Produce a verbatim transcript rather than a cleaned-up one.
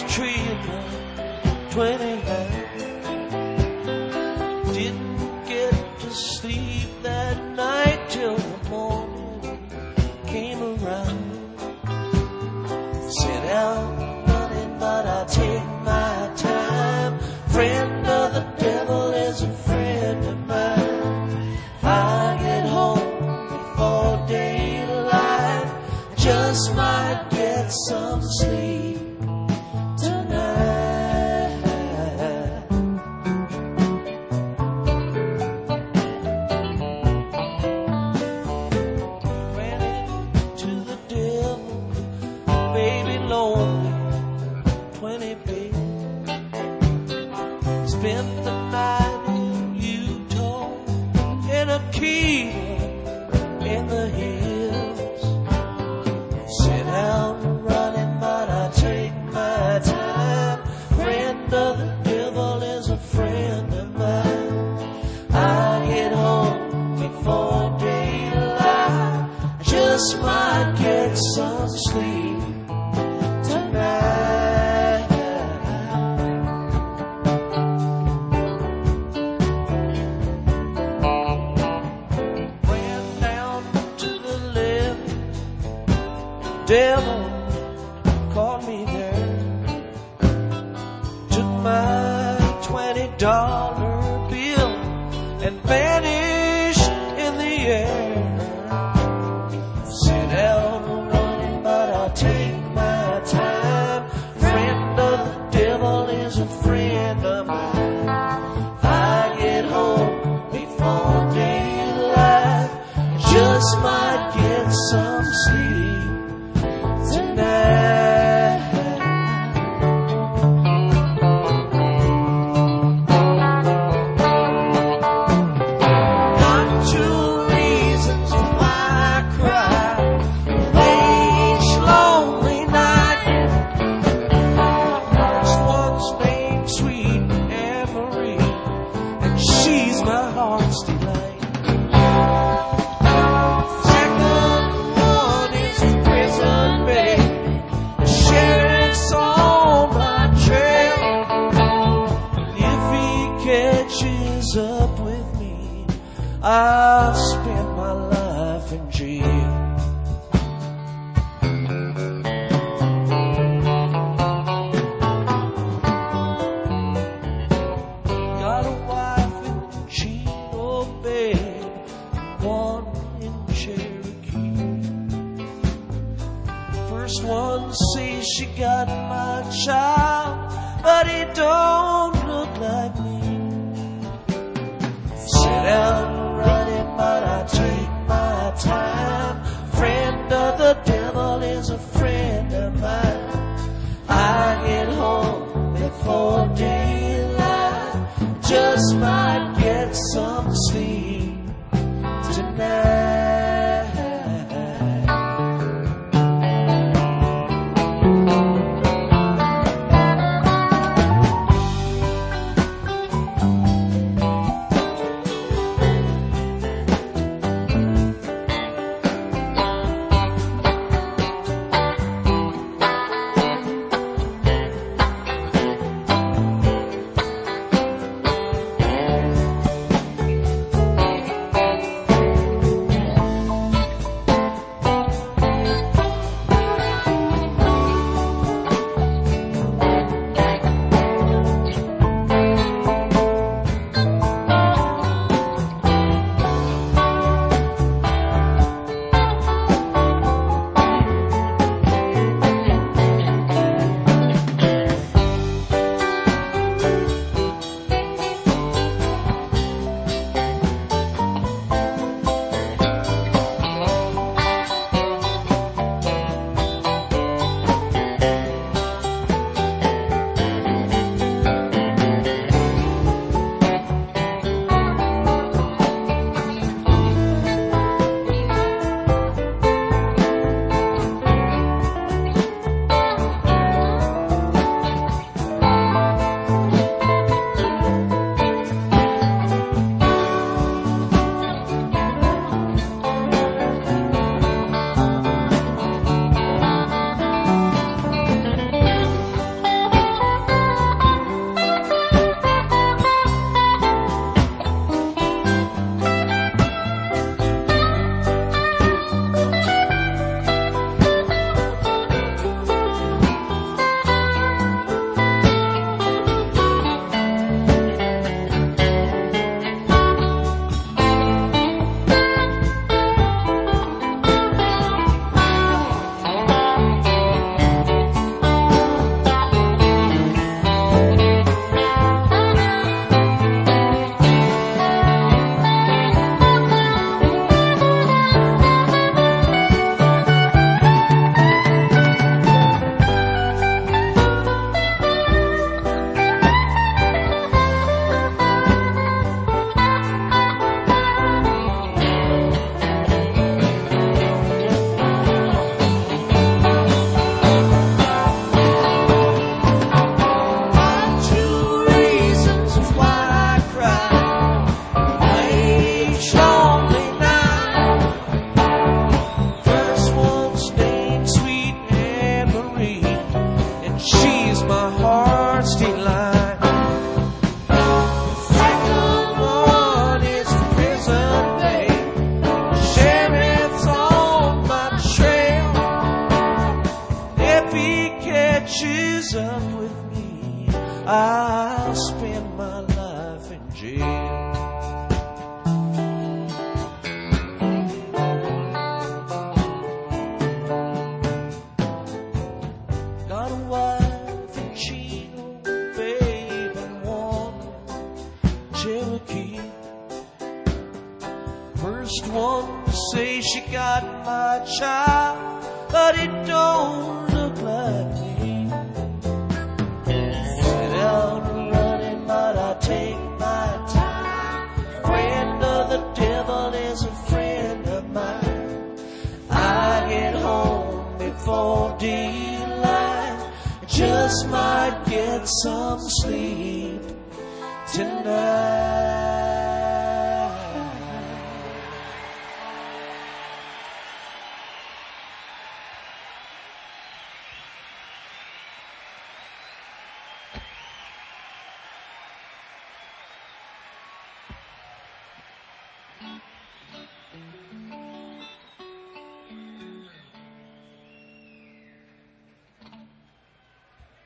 tree about twenty-nine. Didn't get to sleep that night till the morning came around. Sit down running, but I take my time. Friend of the devil is a friend of mine. I get home before daylight, just might get some sleep tonight. Ran into the devil, baby lonely, twenty baby. Spent the night in Utah, in a key in the hills. Sit down running, but I take my time. Friend of the devil is a friend of mine. I get home before daylight, just might get some sleep tonight. Devil caught me there, took my twenty dollar bill and vanished in the air. Sit down running, but I take my time. Friend of the devil is a friend of mine. I get home before daylight, just might get some sleep tonight. Got two reasons why I cry each lonely night. First one's named Sweet Anne-Marie, and she's my heart's delight. Up with me, I'll spend my life in jail. Got a wife in Chino Bay, one in Cherokee. First one says she got my child, but he don't look like me. Sit down running, but I take my time. Friend of the devil is a friend of mine. I get home before daylight, just might get some sleep tonight. each lonely night. First one's named Sweet Anne-Marie, and she's my heart's delight. The second one is present day. Sheriff's on my trail. If he catches up with me, I'll spend my life in jail. Got a wife in Chino, babe, and one in Cherokee. First one to say she got my child, but it don't look like me. Get out running, but I take my time. Friend of the devil is a friend of mine. I get home before daylight, just might get some sleep tonight.